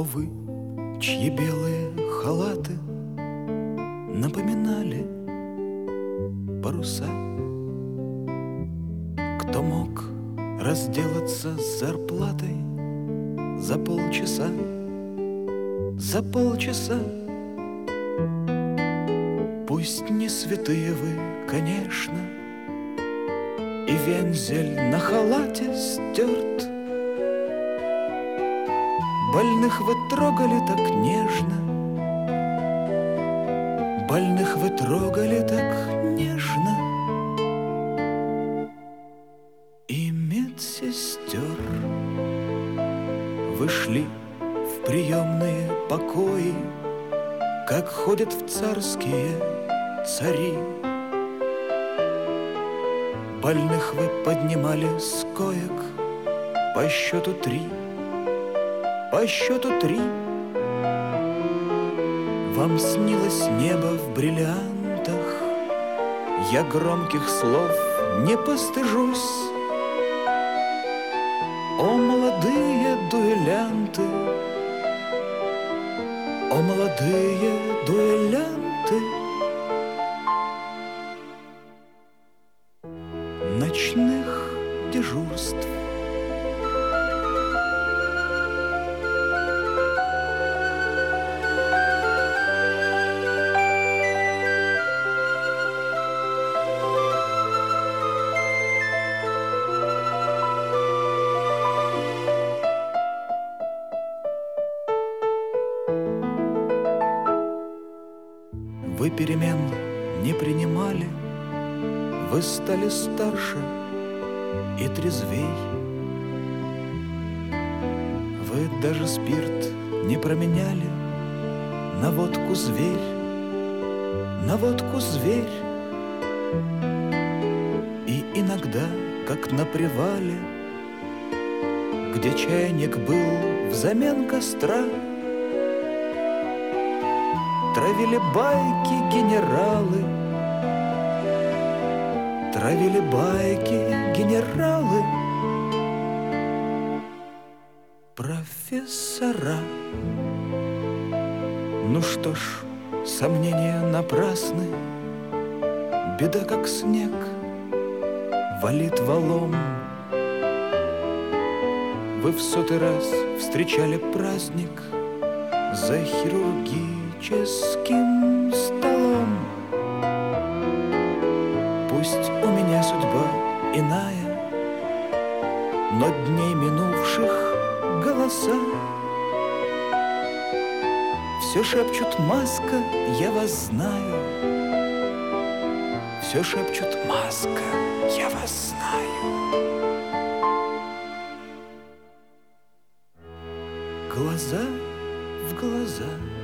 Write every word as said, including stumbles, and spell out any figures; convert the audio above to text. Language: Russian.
вы, чьи белые халаты напоминали паруса? Кто мог разделаться с зарплатой за полчаса? За полчаса. Пусть не святые вы, конечно, и вензель на халате стерт. Больных вы трогали так нежно, больных вы трогали так нежно. И медсестер вы шли в приемные покои, как ходят в царские цари. Больных вы поднимали с коек по счету три, по счету три. Вам снилось небо в бриллиантах, я громких слов не постыжусь. О, молодые дуэлянты, о, молодые дуэлянты, ночных дежурств. Вы перемен не принимали, вы стали старше и трезвей. Вы даже спирт не променяли на водку зверь, на водку зверь. И иногда, как на привале, где чайник был взамен костра, травили байки генералы, травили байки генералы, профессора. Ну что ж, сомнения напрасны, беда как снег валит валом. Вы в сотый раз встречали праздник за хирургическим столом. Пусть у меня судьба иная, но дней минувших голоса все шепчут: маска, я вас знаю. Все шепчут: маска, я вас знаю. Глаза в глаза.